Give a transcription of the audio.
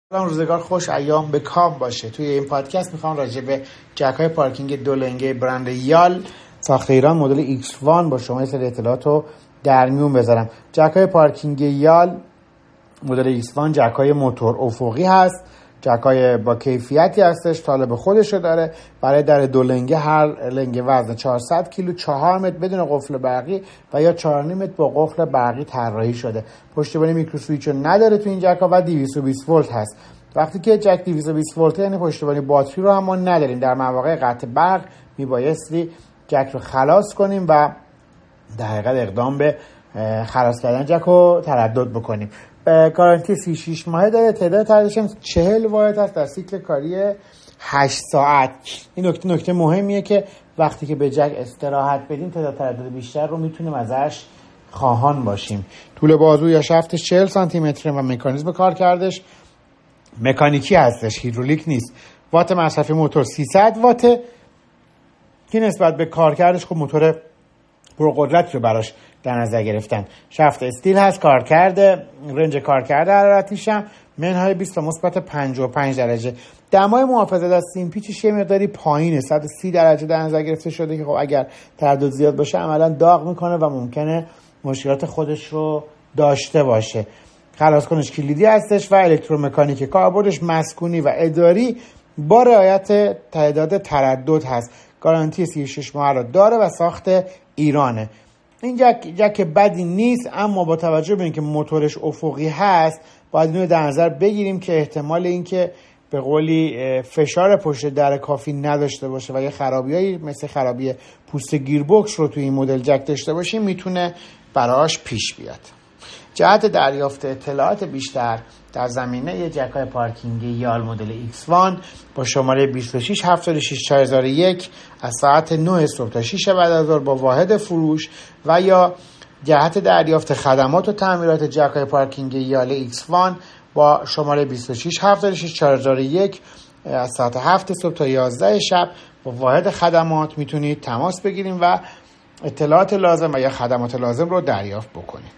روزگار خوش، ایام به کام باشه. توی این پادکست میخوام راجع به جک‌های پارکینگ دو لنگه برند یال ساخت ایران مدل X1 با شما یه سری اطلاعات رو در میون بذارم. جک‌های پارکینگ یال مدل X1 جک‌های موتور افقی هست، جک‌های با کیفیتی هستش، طالب خودش رو داره. برای در دو لنگه هر لنگه وزن 400 کیلو، 4 متر بدون قفل برقی و یا 4.5 متر با قفل برقی طراحی شده. پشتیبانی میکرو سوئیچ رو نداره تو این جک‌ها و 220 ولت هست. وقتی که جک 220 ولت یعنی پشتیبانی باتری رو هم ما نداریم. در مواقع قطع برق میبایستی جک رو خلاص کنیم و در حقیقت اقدام به خلاص کردن جک رو تردد بکنیم. گارانتی 36 ماهه داره. تعداد ترددش 40 واحد هست در سیکل کاری 8 ساعت. این نکته مهمیه که وقتی که به جک استراحت بدیم تعداد تردد بیشتر رو میتونیم ازش خواهان باشیم. طول بازو یا شفتش 40 سانتی متر و مکانیزم کار کردش مکانیکی هستش، هیدرولیک نیست. وات مصرف موتور 300 واته که نسبت به کارکردش خب موتور پرقدرتی رو براش در نظر گرفتن. شفت استیل هست، رنج کارکرد حرارتیش هم منهای 20 تا مثبت 55 درجه. دمای محافظت از سیم پیچش یه مقداری پایینه، 130 درجه در نظر گرفته شده که خب اگر تردد زیاد باشه عملا داغ میکنه و ممکنه مشکلات خودش رو داشته باشه. خلاص کنش کلیدی هستش و الکترومکانیک کاربردش مسکونی و اداری با رعایت تعداد تردد هست. گارانتی 36 ماه رو داره و ساخت ایرانه. این جک بدی نیست، اما با توجه به اینکه موتورش افقی هست باید اینو در نظر بگیریم که احتمال اینکه به قولی فشار پشت در کافی نداشته باشه و یه خرابیایی مثل خرابی پوست گیربکس رو توی این مدل جک داشته باشیم میتونه براش پیش بیاد. جهت دریافت اطلاعات بیشتر در زمینه جک‌های پارکینگ یال مدل X1 با شماره 26 76 4001 از ساعت 9 صبح تا 6 بعد از ظهر با واحد فروش و یا جهت دریافت خدمات و تعمیرات جک‌های پارکینگ یال X1 با شماره 26 76 4001 از ساعت 7 صبح تا 11 شب با واحد خدمات میتونید تماس بگیریم و اطلاعات لازم و یا خدمات لازم رو دریافت بکنید.